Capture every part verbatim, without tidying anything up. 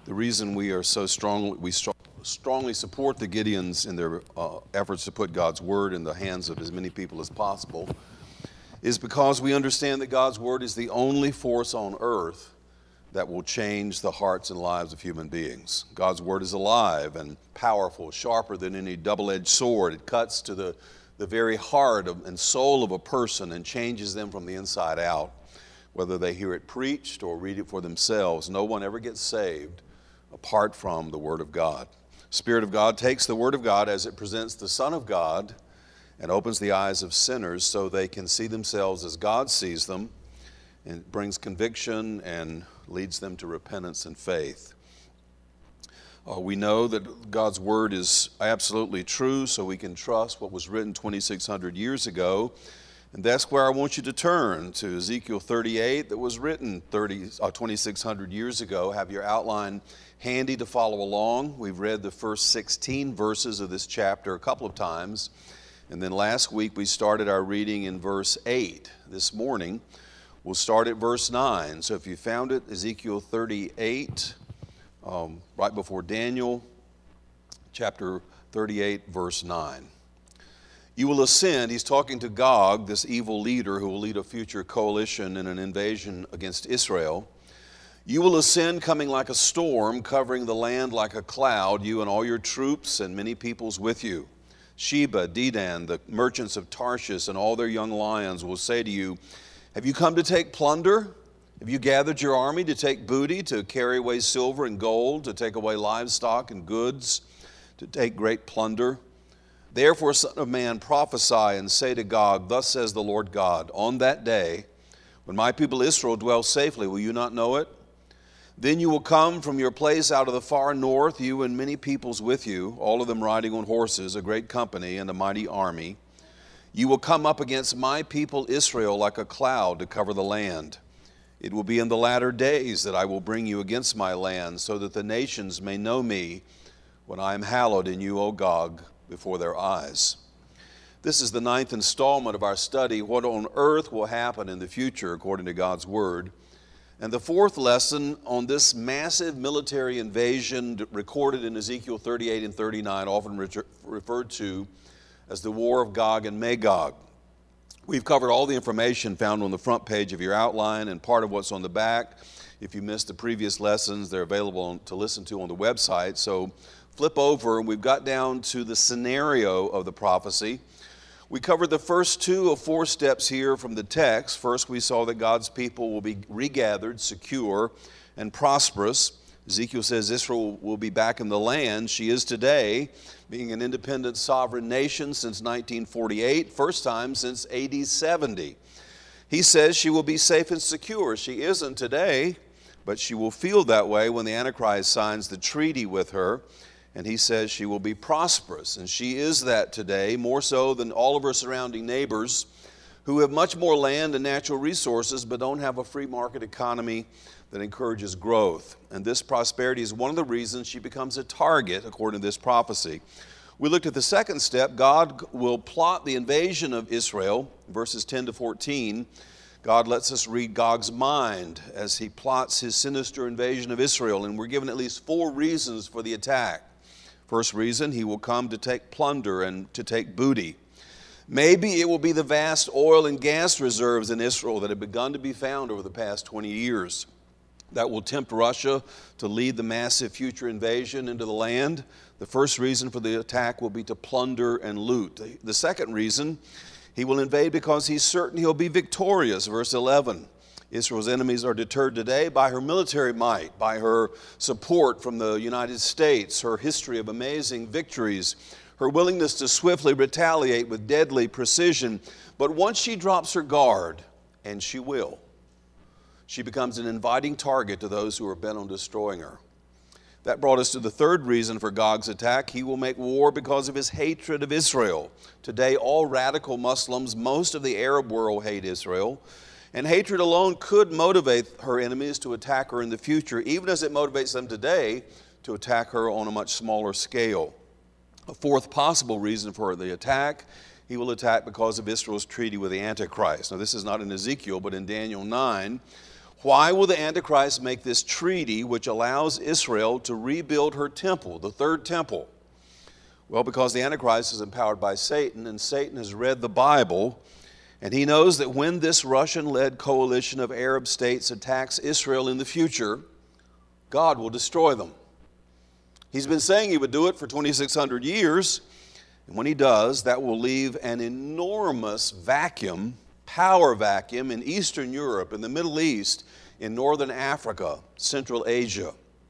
The reason we are so strong, we str- strongly support the Gideons in their uh, efforts to put God's word in the hands of as many people as possible is because we understand that God's word is the only force on earth that will change the hearts and lives of human beings. God's word is alive and powerful, sharper than any double-edged sword. It cuts to the, the very heart of, and soul of a person and changes them from the inside out. Whether they hear it preached or read it for themselves, no one ever gets saved apart from the Word of God. Spirit of God takes the Word of God as it presents the Son of God and opens the eyes of sinners so they can see themselves as God sees them, and it brings conviction and leads them to repentance and faith. Uh, we know that God's Word is absolutely true, so we can trust what was written twenty-six hundred years ago. And that's where I want you to turn to Ezekiel thirty-eight that was written thirty, uh, twenty-six hundred years ago. Have your outline handy to follow along. We've read the first sixteen verses of this chapter a couple of times. And then last week we started our reading in verse eight. This morning we'll start at verse nine. So if you found it, Ezekiel thirty-eight, um, right before Daniel, chapter thirty-eight, verse nine. You will ascend, he's talking to Gog, this evil leader who will lead a future coalition in an invasion against Israel. You will ascend coming like a storm, covering the land like a cloud, you and all your troops and many peoples with you. Sheba, Dedan, the merchants of Tarshish and all their young lions will say to you, have you come to take plunder? Have you gathered your army to take booty, to carry away silver and gold, to take away livestock and goods, to take great plunder? Therefore, Son of Man, prophesy and say to Gog, thus says the Lord God, on that day, when my people Israel dwell safely, will you not know it? Then you will come from your place out of the far north, you and many peoples with you, all of them riding on horses, a great company and a mighty army. You will come up against my people Israel like a cloud to cover the land. It will be in the latter days that I will bring you against my land, so that the nations may know me when I am hallowed in you, O Gog, before their eyes. This is the ninth installment of our study, What on Earth Will Happen in the Future According to God's Word, and the fourth lesson on this massive military invasion recorded in Ezekiel thirty-eight and thirty-nine, often re- referred to as the War of Gog and Magog. We've covered all the information found on the front page of your outline and part of what's on the back. If you missed the previous lessons, they're available to listen to on the website. So flip over, and we've got down to the scenario of the prophecy. We covered the first two of four steps here from the text. First, we saw that God's people will be regathered, secure, and prosperous. Ezekiel says Israel will be back in the land she is today, being an independent sovereign nation since nineteen forty-eight, first time since A D seventy. He says she will be safe and secure. She isn't today, but she will feel that way when the Antichrist signs the treaty with her. And he says she will be prosperous, and she is that today, more so than all of her surrounding neighbors who have much more land and natural resources but don't have a free market economy that encourages growth. And this prosperity is one of the reasons she becomes a target, according to this prophecy. We looked at the second step. God will plot the invasion of Israel, verses ten to fourteen. God lets us read Gog's mind as he plots his sinister invasion of Israel, and we're given at least four reasons for the attack. First reason, he will come to take plunder and to take booty. Maybe it will be the vast oil and gas reserves in Israel that have begun to be found over the past twenty years that will tempt Russia to lead the massive future invasion into the land. The first reason for the attack will be to plunder and loot. The second reason, he will invade because he's certain he'll be victorious. Verse eleven. Israel's enemies are deterred today by her military might, by her support from the United States, her history of amazing victories, her willingness to swiftly retaliate with deadly precision. But once she drops her guard, and she will, she becomes an inviting target to those who are bent on destroying her. That brought us to the third reason for Gog's attack. He will make war because of his hatred of Israel. Today, all radical Muslims, most of the Arab world, hate Israel. And hatred alone could motivate her enemies to attack her in the future, even as it motivates them today to attack her on a much smaller scale. A fourth possible reason for the attack, he will attack because of Israel's treaty with the Antichrist. Now, this is not in Ezekiel, but in Daniel nine. Why will the Antichrist make this treaty which allows Israel to rebuild her temple, the third temple? Well, because the Antichrist is empowered by Satan, and Satan has read the Bible, and he knows that when this Russian-led coalition of Arab states attacks Israel in the future, God will destroy them. He's been saying he would do it for twenty-six hundred years, and when he does, that will leave an enormous vacuum, power vacuum in Eastern Europe, in the Middle East, in Northern Africa, Central Asia.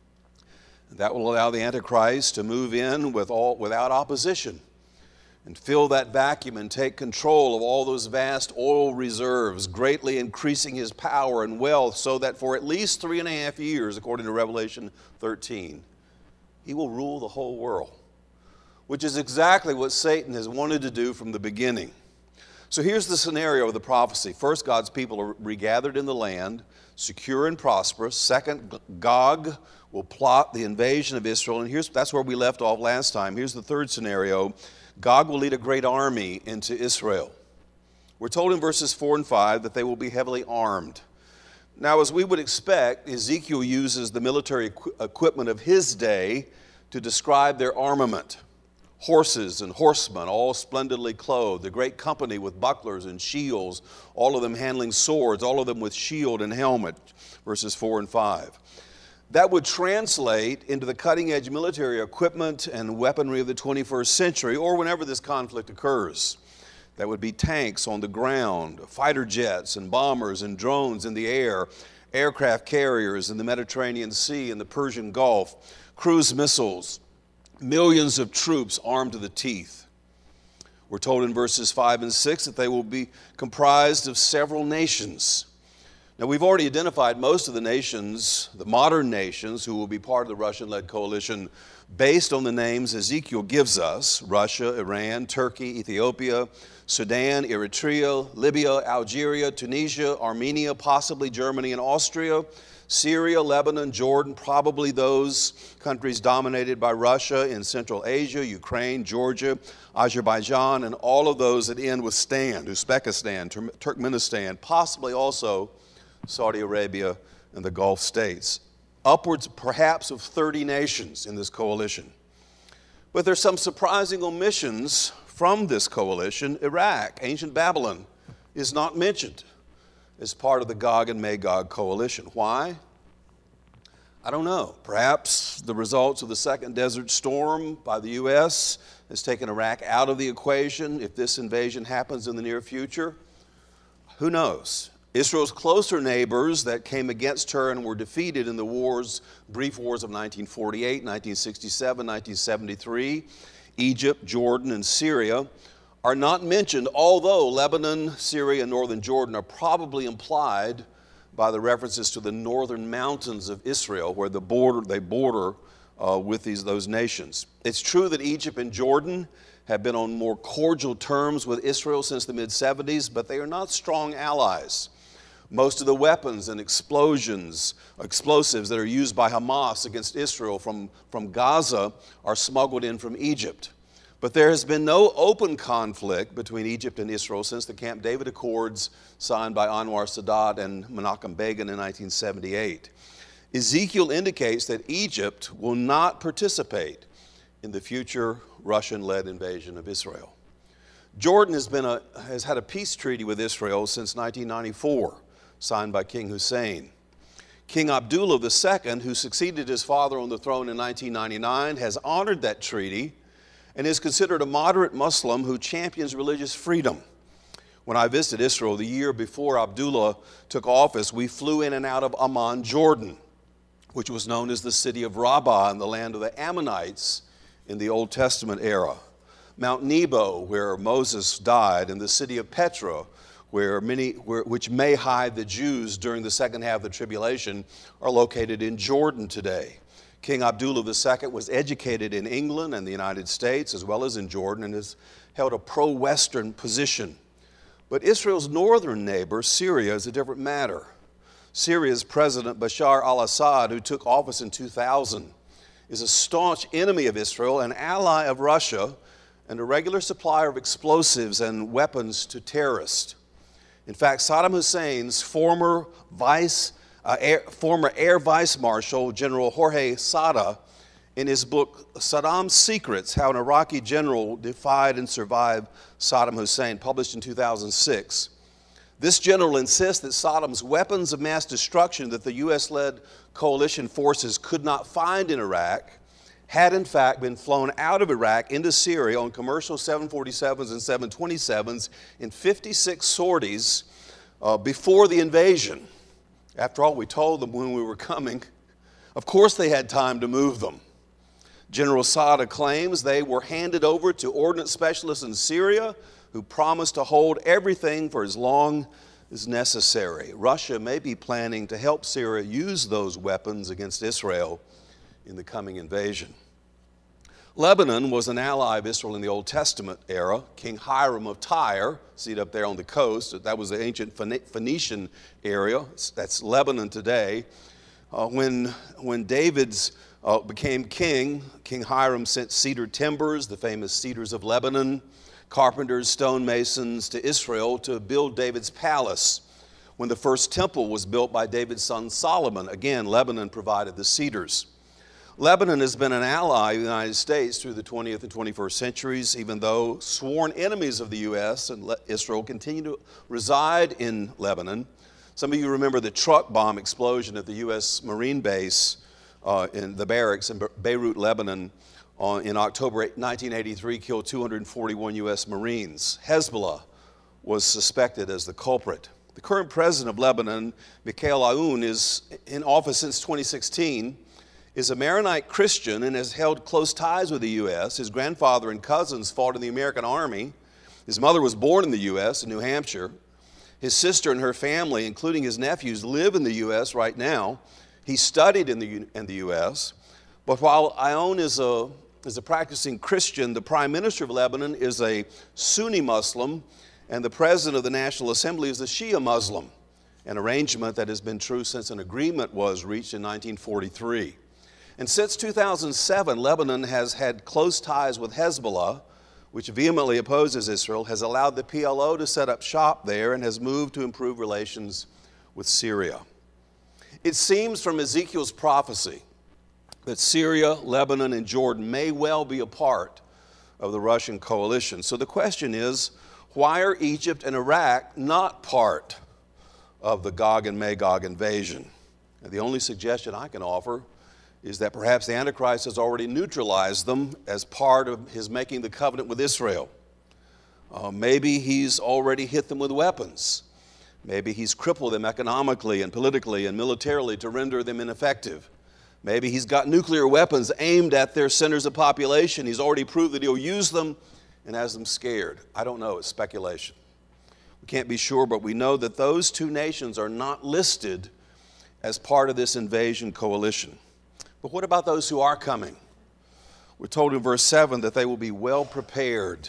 That will allow the Antichrist to move in with all, without opposition and fill that vacuum and take control of all those vast oil reserves, greatly increasing his power and wealth so that for at least three and a half years, according to Revelation thirteen, he will rule the whole world, which is exactly what Satan has wanted to do from the beginning. So here's the scenario of the prophecy. First, God's people are regathered in the land, secure and prosperous. Second, Gog will plot the invasion of Israel. And here's, that's where we left off last time. Here's the third scenario. Gog will lead a great army into Israel. We're told in verses four and five that they will be heavily armed. Now, as we would expect, Ezekiel uses the military equi- equipment of his day to describe their armament. Horses and horsemen, all splendidly clothed, a great company with bucklers and shields, all of them handling swords, all of them with shield and helmet, verses four and five. That would translate into the cutting-edge military equipment and weaponry of the twenty-first century, or whenever this conflict occurs. That would be tanks on the ground, fighter jets and bombers and drones in the air, aircraft carriers in the Mediterranean Sea and the Persian Gulf, cruise missiles, millions of troops armed to the teeth. We're told in verses five and six that they will be comprised of several nations. Now, we've already identified most of the nations, the modern nations, who will be part of the Russian-led coalition based on the names Ezekiel gives us: Russia, Iran, Turkey, Ethiopia, Sudan, Eritrea, Libya, Algeria, Tunisia, Armenia, possibly Germany and Austria, Syria, Lebanon, Jordan, probably those countries dominated by Russia in Central Asia, Ukraine, Georgia, Azerbaijan, and all of those that end with Stan, Uzbekistan, Tur- Turkmenistan, possibly also Saudi Arabia and the Gulf states. Upwards perhaps of thirty nations in this coalition. But there's some surprising omissions from this coalition. Iraq, ancient Babylon, is not mentioned as part of the Gog and Magog coalition. Why? I don't know. Perhaps the results of the second Desert Storm by the U S has taken Iraq out of the equation if this invasion happens in the near future. Who knows? Israel's closer neighbors that came against her and were defeated in the wars, brief wars of nineteen forty-eight, nineteen sixty-seven, nineteen seventy-three, Egypt, Jordan, and Syria, are not mentioned, although Lebanon, Syria, and northern Jordan are probably implied by the references to the northern mountains of Israel, where the border, they border uh, with these, those nations. It's true that Egypt and Jordan have been on more cordial terms with Israel since the mid seventies, but they are not strong allies. Most of the weapons and explosions, explosives that are used by Hamas against Israel from, from Gaza are smuggled in from Egypt. But there has been no open conflict between Egypt and Israel since the Camp David Accords signed by Anwar Sadat and Menachem Begin in nineteen seventy-eight. Ezekiel indicates that Egypt will not participate in the future Russian-led invasion of Israel. Jordan has, been a, has had a peace treaty with Israel since nineteen ninety-four, signed by King Hussein. King Abdullah the Second, who succeeded his father on the throne in nineteen ninety-nine, has honored that treaty and is considered a moderate Muslim who champions religious freedom. When I visited Israel the year before Abdullah took office, we flew in and out of Amman, Jordan, which was known as the city of Rabbah in the land of the Ammonites in the Old Testament era. Mount Nebo, where Moses died, and the city of Petra, where many, where, which may hide the Jews during the second half of the tribulation, are located in Jordan today. King Abdullah the Second was educated in England and the United States, as well as in Jordan, and has held a pro-Western position. But Israel's northern neighbor, Syria, is a different matter. Syria's President Bashar al-Assad, who took office in two thousand, is a staunch enemy of Israel, an ally of Russia, and a regular supplier of explosives and weapons to terrorists. In fact, Saddam Hussein's former vice Uh, air, former Air Vice Marshal General Jorge Sada, in his book Saddam's Secrets, How an Iraqi General Defied and Survived Saddam Hussein, published in two thousand six. This general insists that Saddam's weapons of mass destruction that the U S-led coalition forces could not find in Iraq had in fact been flown out of Iraq into Syria on commercial seven forty-sevens and seven twenty-sevens in fifty-six sorties uh, before the invasion. After all, we told them when we were coming. Of course they had time to move them. General Sada claims they were handed over to ordnance specialists in Syria who promised to hold everything for as long as necessary. Russia may be planning to help Syria use those weapons against Israel in the coming invasion. Lebanon was an ally of Israel in the Old Testament era. King Hiram of Tyre, see it up there on the coast, that was the ancient Phoenician area. That's Lebanon today. Uh, when, when David's uh, became king, King Hiram sent cedar timbers, the famous cedars of Lebanon, carpenters, stonemasons to Israel to build David's palace. When the first temple was built by David's son Solomon, again, Lebanon provided the cedars. Lebanon has been an ally of the United States through the twentieth and twenty-first centuries, even though sworn enemies of the U S and Israel continue to reside in Lebanon. Some of you remember the truck bomb explosion at the U S Marine base uh, in the barracks in Beirut, Lebanon, uh, in October nineteen eighty-three, killed two hundred forty-one U S Marines. Hezbollah was suspected as the culprit. The current president of Lebanon, Mikhail Aoun, is in office since twenty sixteen. Is a Maronite Christian and has held close ties with the U S. His grandfather and cousins fought in the American Army. His mother was born in the U S in New Hampshire. His sister and her family, including his nephews, live in the U S right now. He studied in the, in the U S. But while Aoun is a, is a practicing Christian, the Prime Minister of Lebanon is a Sunni Muslim, and the President of the National Assembly is a Shia Muslim, an arrangement that has been true since an agreement was reached in nineteen forty-three. And since two thousand seven, Lebanon has had close ties with Hezbollah, which vehemently opposes Israel, has allowed the P L O to set up shop there, and has moved to improve relations with Syria. It seems from Ezekiel's prophecy that Syria, Lebanon, and Jordan may well be a part of the Russian coalition. So the question is, why are Egypt and Iraq not part of the Gog and Magog invasion? And the only suggestion I can offer is that perhaps the Antichrist has already neutralized them as part of his making the covenant with Israel. Uh, maybe he's already hit them with weapons. Maybe he's crippled them economically and politically and militarily to render them ineffective. Maybe he's got nuclear weapons aimed at their centers of population. He's already proved that he'll use them and has them scared. I don't know, it's speculation. We can't be sure, but we know that those two nations are not listed as part of this invasion coalition. But what about those who are coming? We're told in verse seven that they will be well prepared.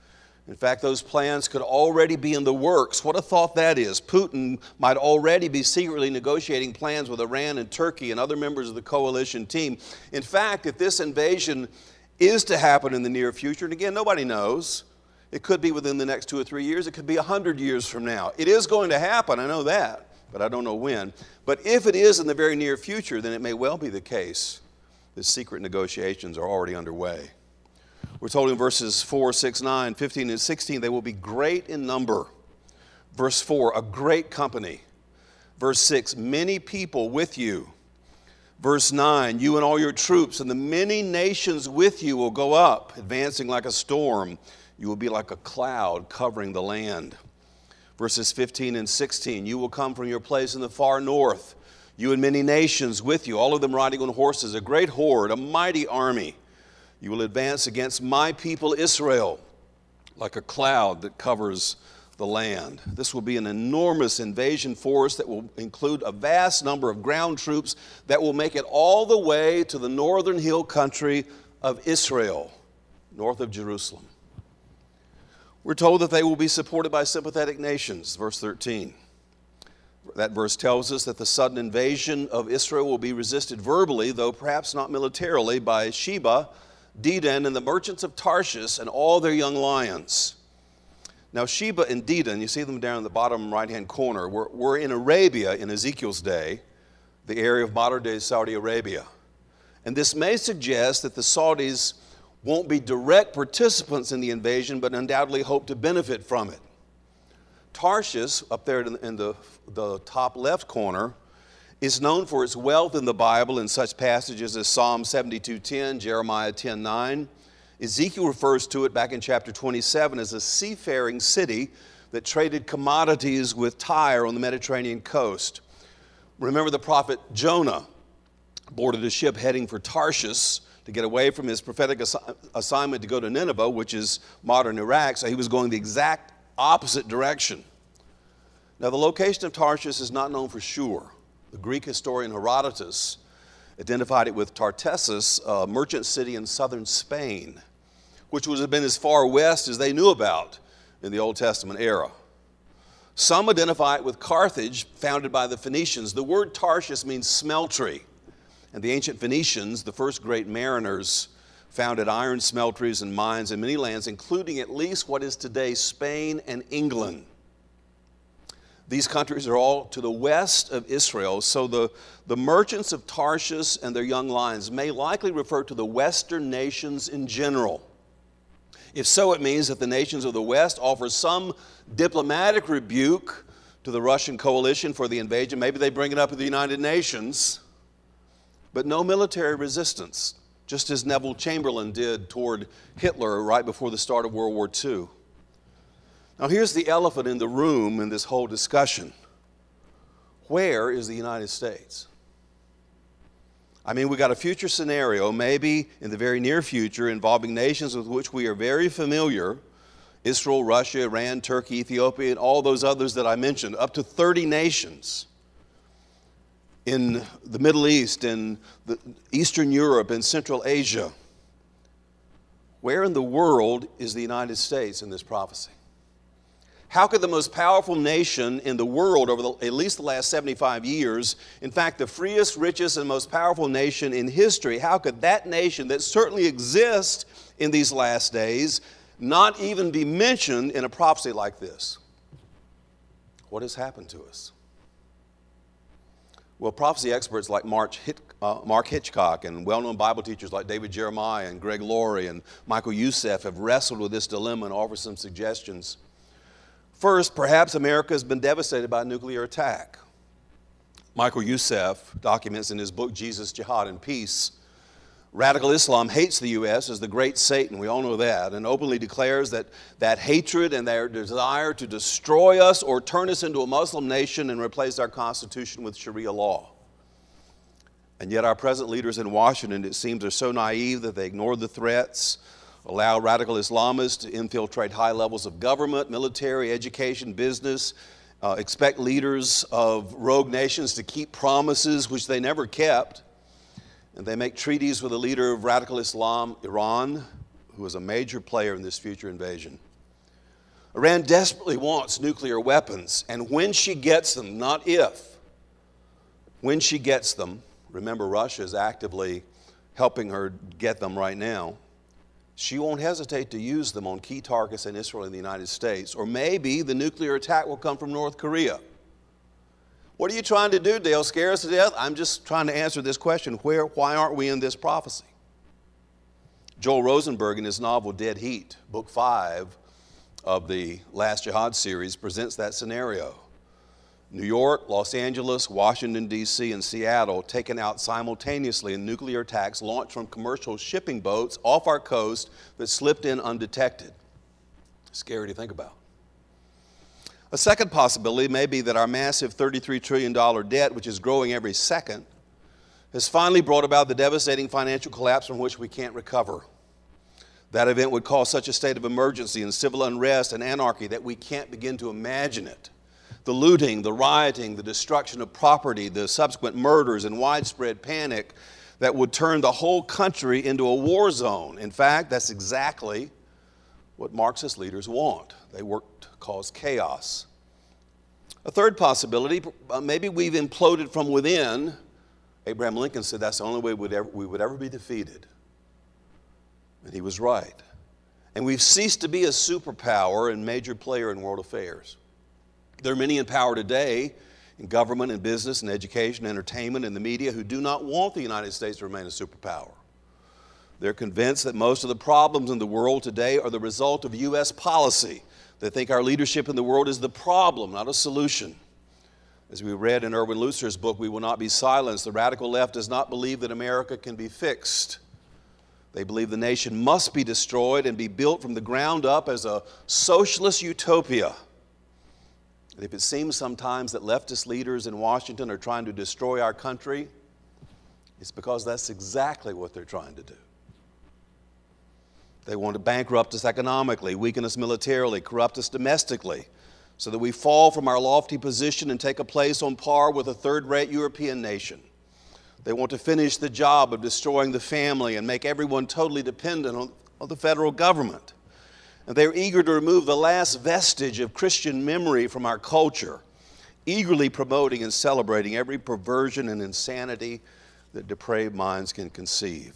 In fact, those plans could already be in the works. What a thought that is. Putin might already be secretly negotiating plans with Iran and Turkey and other members of the coalition team. In fact, if this invasion is to happen in the near future, and again, nobody knows, it could be within the next two or three years, it could be a hundred years from now. It is going to happen, I know that, but I don't know when. But if it is in the very near future, then it may well be the case that secret negotiations are already underway. We're told in verses four, six, nine, fifteen, and sixteen, they will be great in number. Verse four, a great company. Verse six, many people with you. Verse nine, you and all your troops and the many nations with you will go up, advancing like a storm. You will be like a cloud covering the land. Verses fifteen and sixteen, you will come from your place in the far north, you and many nations with you, all of them riding on horses, a great horde, a mighty army. You will advance against my people Israel like a cloud that covers the land. This will be an enormous invasion force that will include a vast number of ground troops that will make it all the way to the northern hill country of Israel, north of Jerusalem. We're told that they will be supported by sympathetic nations, verse thirteen. That verse tells us that the sudden invasion of Israel will be resisted verbally, though perhaps not militarily, by Sheba, Dedan, and the merchants of Tarshish and all their young lions. Now Sheba and Dedan, you see them down in the bottom right-hand corner, were, were in Arabia in Ezekiel's day. the area of modern-day Saudi Arabia. And this may suggest that the Saudis won't be direct participants in the invasion, but undoubtedly hope to benefit from it. Tarshish, up there in the, the top left corner, is known for its wealth in the Bible in such passages as Psalm seventy-two ten, Jeremiah ten nine. Ezekiel refers to it back in chapter twenty-seven as a seafaring city that traded commodities with Tyre on the Mediterranean coast. Remember the prophet Jonah boarded a ship heading for Tarshish to get away from his prophetic assi- assignment to go to Nineveh, which is modern Iraq, so he was going the exact opposite direction. Now, the location of Tarshish is not known for sure. The Greek historian Herodotus identified it with Tartessus, a merchant city in southern Spain, which would have been as far west as they knew about in the Old Testament era. Some identify it with Carthage, founded by the Phoenicians. The word Tarshish means smeltery. And the ancient Phoenicians, the first great mariners, founded iron smelteries and mines in many lands, including at least what is today Spain and England. These countries are all to the west of Israel, so the, the merchants of Tarshish and their young lions may likely refer to the Western nations in general. If so, it means that the nations of the West offer some diplomatic rebuke to the Russian coalition for the invasion. Maybe they bring it up at the United Nations. But no military resistance, just as Neville Chamberlain did toward Hitler right before the start of World War Two. Now here's the elephant in the room in this whole discussion. Where is the United States? I mean, we got a future scenario, maybe in the very near future, involving nations with which we are very familiar, Israel, Russia, Iran, Turkey, Ethiopia, and all those others that I mentioned, up to thirty nations. In the Middle East, in the Eastern Europe, in Central Asia. Where in the world is the United States in this prophecy? How could the most powerful nation in the world over the, at least the last seventy-five years, in fact, the freest, richest, and most powerful nation in history, how could that nation that certainly exists in these last days not even be mentioned in a prophecy like this? What has happened to us? Well, prophecy experts like Mark, Hit, uh, Mark Hitchcock and well-known Bible teachers like David Jeremiah and Greg Laurie and Michael Youssef have wrestled with this dilemma and offer some suggestions. First, perhaps America has been devastated by a nuclear attack. Michael Youssef documents in his book, Jesus, Jihad, and Peace, radical Islam hates the U S as the great Satan, we all know that, and openly declares that that hatred and their desire to destroy us or turn us into a Muslim nation and replace our Constitution with Sharia law. And yet our present leaders in Washington, it seems, are so naive that they ignore the threats, allow radical Islamists to infiltrate high levels of government, military, education, business, uh, expect leaders of rogue nations to keep promises which they never kept. And they make treaties with the leader of radical Islam, Iran, who is a major player in this future invasion. Iran desperately wants nuclear weapons, and when she gets them, not if, when she gets them, remember Russia is actively helping her get them right now, she won't hesitate to use them on key targets in Israel and the United States. Or maybe the nuclear attack will come from North Korea. What are you trying to do, Dale? Scare us to death? I'm just trying to answer this question. Where, why aren't we in this prophecy? Joel Rosenberg, in his novel Dead Heat, book five of the Last Jihad series, presents that scenario. New York, Los Angeles, Washington, D C, and Seattle taken out simultaneously in nuclear attacks launched from commercial shipping boats off our coast that slipped in undetected. Scary to think about. A second possibility may be that our massive thirty-three trillion dollars debt, which is growing every second, has finally brought about the devastating financial collapse from which we can't recover. That event would cause such a state of emergency and civil unrest and anarchy that we can't begin to imagine it. The looting, the rioting, the destruction of property, the subsequent murders and widespread panic that would turn the whole country into a war zone. In fact, that's exactly what Marxist leaders want. They work to cause chaos. A third possibility, uh, maybe we've imploded from within. Abraham Lincoln said that's the only way we'd ever, we would ever be defeated. And he was right. And we've ceased to be a superpower and major player in world affairs. There are many in power today, in government and business and education, entertainment, and the media who do not want the United States to remain a superpower. They're convinced that most of the problems in the world today are the result of U S policy. They think our leadership in the world is the problem, not a solution. As we read in Erwin Luther's book, We Will Not Be Silenced, the radical left does not believe that America can be fixed. They believe the nation must be destroyed and be built from the ground up as a socialist utopia. And if it seems sometimes that leftist leaders in Washington are trying to destroy our country, it's because that's exactly what they're trying to do. They want to bankrupt us economically, weaken us militarily, corrupt us domestically, so that we fall from our lofty position and take a place on par with a third-rate European nation. They want to finish the job of destroying the family and make everyone totally dependent on, on the federal government. And they're eager to remove the last vestige of Christian memory from our culture, eagerly promoting and celebrating every perversion and insanity that depraved minds can conceive.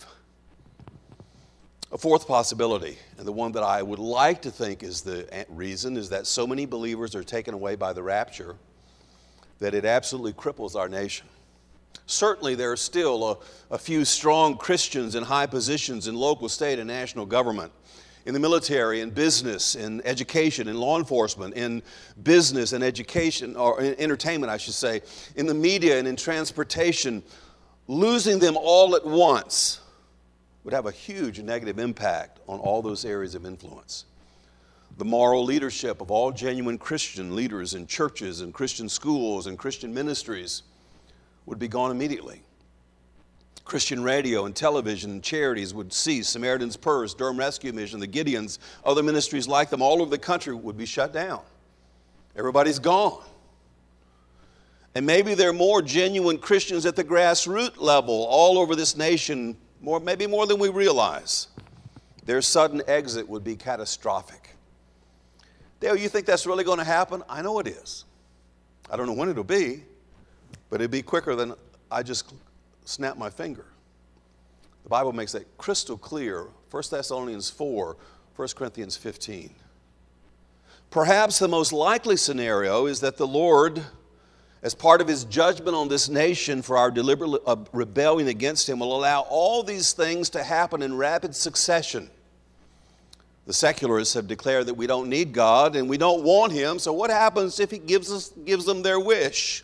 A fourth possibility, and the one that I would like to think is the reason, is that so many believers are taken away by the rapture that it absolutely cripples our nation. Certainly there are still a, a few strong Christians in high positions in local, state, and national government, in the military, in business, in education, in law enforcement, in business and education, or in entertainment, I should say, in the media and in transportation. Losing them all at once would have a huge negative impact on all those areas of influence. The moral leadership of all genuine Christian leaders in churches and Christian schools and Christian ministries would be gone immediately. Christian radio and television and charities would cease. Samaritan's Purse, Durham Rescue Mission, the Gideons, other ministries like them all over the country would be shut down. Everybody's gone. And maybe there are more genuine Christians at the grassroots level all over this nation, more, maybe more than we realize. Their sudden exit would be catastrophic. Dale, you think that's really going to happen? I know it is. I don't know when it'll be, but it'll be quicker than I just snap my finger. The Bible makes that crystal clear. First Thessalonians four, First Corinthians fifteen. Perhaps the most likely scenario is that the Lord, as part of his judgment on this nation for our deliberate rebellion against him, will allow all these things to happen in rapid succession. The secularists have declared that we don't need God and we don't want him, so what happens if he gives us, gives them their wish?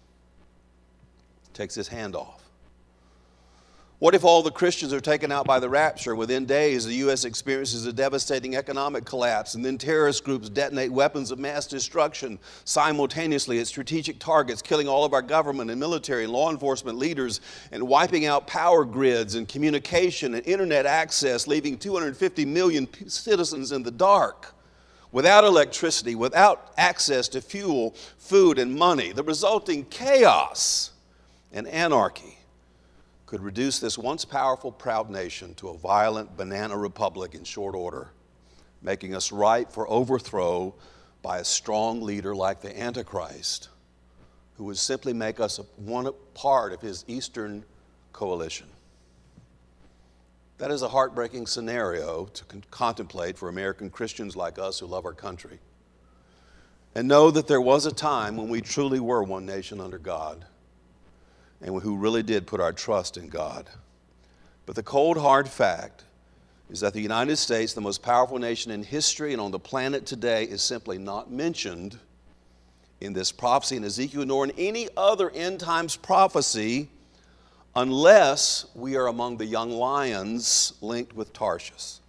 Takes his hand off. What if all the Christians are taken out by the rapture? Within days, the U S experiences a devastating economic collapse, and then terrorist groups detonate weapons of mass destruction simultaneously at strategic targets, killing all of our government and military and law enforcement leaders and wiping out power grids and communication and internet access, leaving two hundred fifty million citizens in the dark, without electricity, without access to fuel, food, and money. The resulting chaos and anarchy could reduce this once powerful, proud nation to a violent banana republic in short order, making us ripe for overthrow by a strong leader like the Antichrist, who would simply make us a, one part of his Eastern coalition. That is a heartbreaking scenario to con- contemplate for American Christians like us who love our country, and know that there was a time when we truly were one nation under God, and who really did put our trust in God. But the cold, hard fact is that the United States, the most powerful nation in history and on the planet today, is simply not mentioned in this prophecy in Ezekiel nor in any other end times prophecy unless we are among the young lions linked with Tarshish.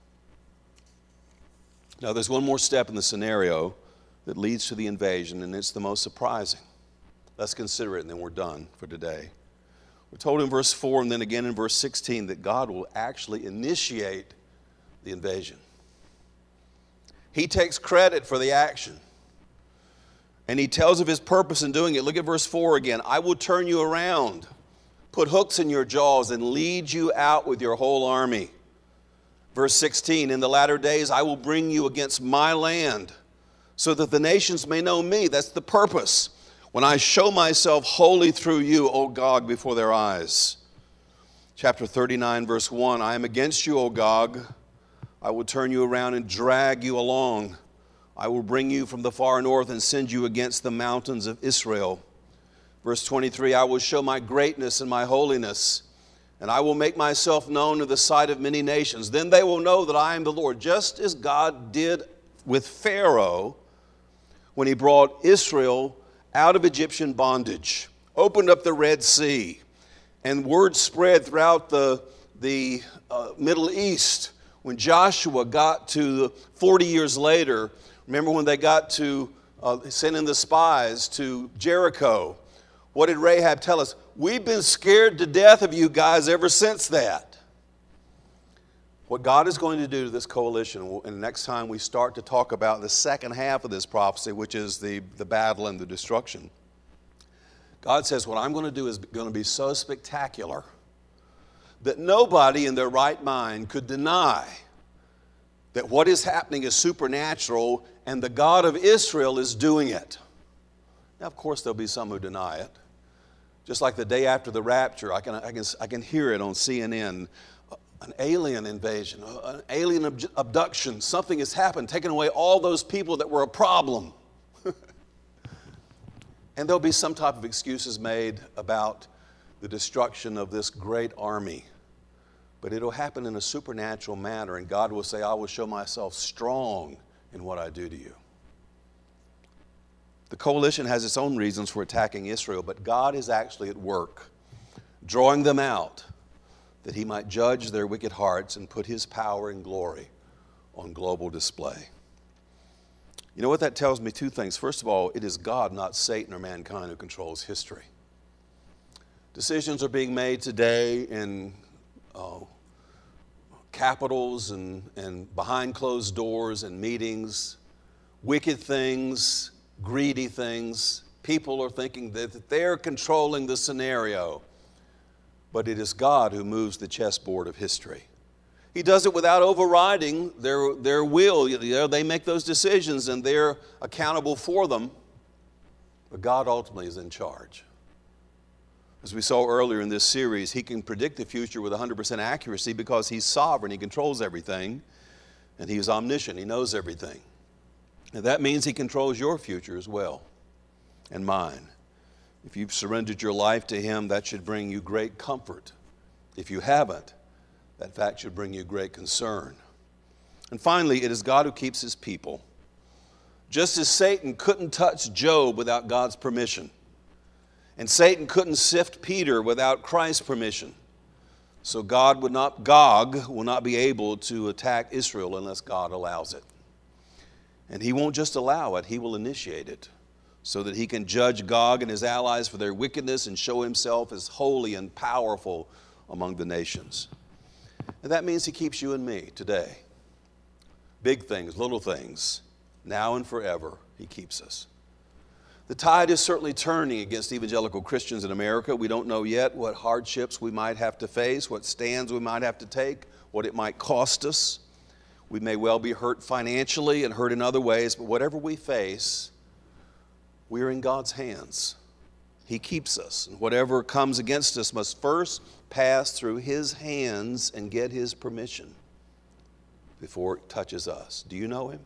Now, there's one more step in the scenario that leads to the invasion, and it's the most surprising. Let's consider it, and then we're done for today. We're told in verse four and then again in verse sixteen that God will actually initiate the invasion. He takes credit for the action, and he tells of his purpose in doing it. Look at verse four again. I will turn you around, put hooks in your jaws, and lead you out with your whole army. Verse sixteen, in the latter days I will bring you against my land, so that the nations may know me. That's the purpose. When I show myself holy through you, O Gog, before their eyes. Chapter thirty-nine, verse one, I am against you, O Gog. I will turn you around and drag you along. I will bring you from the far north and send you against the mountains of Israel. Verse twenty-three, I will show my greatness and my holiness, and I will make myself known in the sight of many nations. Then they will know that I am the Lord, just as God did with Pharaoh when he brought Israel out of Egyptian bondage, opened up the Red Sea, and word spread throughout the, the uh, Middle East. When Joshua got to the forty years later, remember when they got to uh, sending the spies to Jericho, what did Rahab tell us? We've been scared to death of you guys ever since that. What God is going to do to this coalition, and next time we start to talk about the second half of this prophecy, which is the, the battle and the destruction, God says what I'm going to do is going to be so spectacular that nobody in their right mind could deny that what is happening is supernatural and the God of Israel is doing it. Now, of course, there'll be some who deny it. Just like the day after the rapture, I can, I can, I can hear it on C N N. An alien invasion, an alien abduction, something has happened, taking away all those people that were a problem. And there'll be some type of excuses made about the destruction of this great army. But it'll happen in a supernatural manner, and God will say, I will show myself strong in what I do to you. The coalition has its own reasons for attacking Israel, but God is actually at work, drawing them out, that he might judge their wicked hearts and put his power and glory on global display. You know what that tells me? Two things. First of all, it is God, not Satan or mankind, who controls history. Decisions are being made today in uh, capitals and, and behind closed doors and meetings, wicked things, greedy things. People are thinking that they're controlling the scenario, but it is God who moves the chessboard of history. He does it without overriding their, their will. You know, they make those decisions and they're accountable for them, but God ultimately is in charge. As we saw earlier in this series, he can predict the future with one hundred percent accuracy because he's sovereign, he controls everything, and he's omniscient, he knows everything. And that means he controls your future as well, and mine. If you've surrendered your life to him, that should bring you great comfort. If you haven't, that fact should bring you great concern. And finally, it is God who keeps his people. Just as Satan couldn't touch Job without God's permission, and Satan couldn't sift Peter without Christ's permission, so God would not, Gog will not be able to attack Israel unless God allows it. And he won't just allow it, he will initiate it, so that he can judge Gog and his allies for their wickedness and show himself as holy and powerful among the nations. And that means he keeps you and me today. Big things, little things, now and forever, he keeps us. The tide is certainly turning against evangelical Christians in America. We don't know yet what hardships we might have to face, what stands we might have to take, what it might cost us. We may well be hurt financially and hurt in other ways, but whatever we face, we are in God's hands. He keeps us. And whatever comes against us must first pass through his hands and get his permission before it touches us. Do you know him?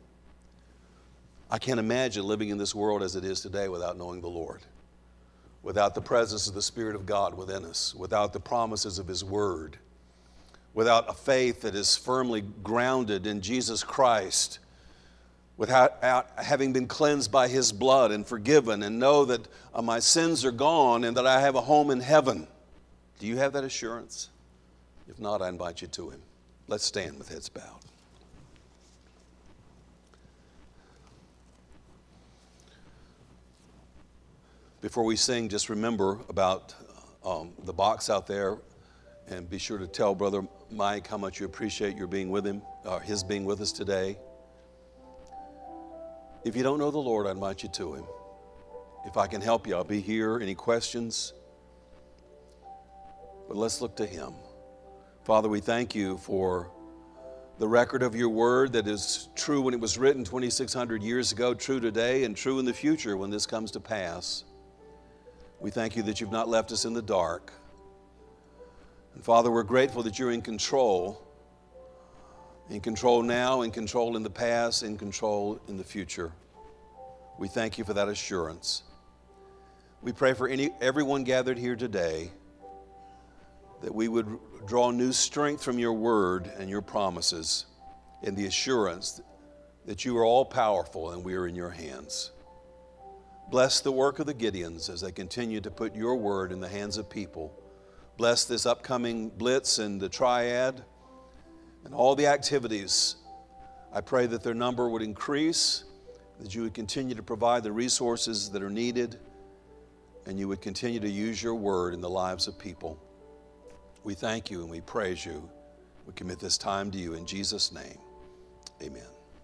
I can't imagine living in this world as it is today without knowing the Lord, without the presence of the Spirit of God within us, without the promises of his word, without a faith that is firmly grounded in Jesus Christ, without having been cleansed by his blood and forgiven, and know that uh, my sins are gone and that I have a home in heaven. Do you have that assurance? If not, I invite you to him. Let's stand with heads bowed. Before we sing, just remember about um, the box out there, and be sure to tell Brother Mike how much you appreciate your being with him, or his being with us today. If you don't know the Lord, I invite you to him. If I can help you, I'll be here. Any questions? But let's look to him. Father, we thank you for the record of your word that is true when it was written twenty-six hundred years ago, true today, and true in the future when this comes to pass. We thank you that you've not left us in the dark. And Father, we're grateful that you're in control. In control now, in control in the past, in control in the future. We thank you for that assurance. We pray for any, everyone gathered here today, that we would draw new strength from your word and your promises in the assurance that you are all powerful and we are in your hands. Bless the work of the Gideons as they continue to put your word in the hands of people. Bless this upcoming Blitz and the Triad and all the activities. I pray that their number would increase, that you would continue to provide the resources that are needed, and you would continue to use your word in the lives of people. We thank you and we praise you. We commit this time to you in Jesus' name. Amen.